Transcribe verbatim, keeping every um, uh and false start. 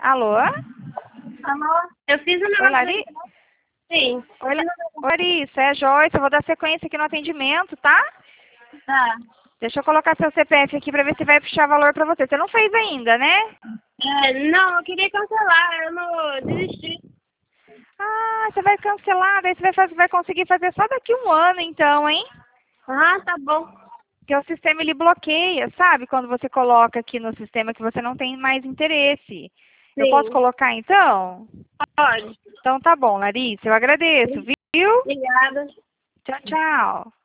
Alô? Alô? Eu fiz o Oi, negócio. Larissa? Sim. Oi, La- Oi, Larissa, é a Joyce. Eu vou dar sequência aqui no atendimento, tá? Tá. Deixa eu colocar seu C P F aqui pra ver se vai puxar valor pra você. Você não fez ainda, né? É, não, eu queria cancelar, eu não desisti. Ah, você vai cancelar, daí você vai, fazer, vai conseguir fazer só daqui um ano, então, hein? Ah, tá bom. Porque o sistema ele bloqueia, sabe? Quando você coloca aqui no sistema que você não tem mais interesse. Eu posso Sim. colocar, então? Pode. Então tá bom, Larissa. Eu agradeço, viu? Obrigada. Tchau, tchau.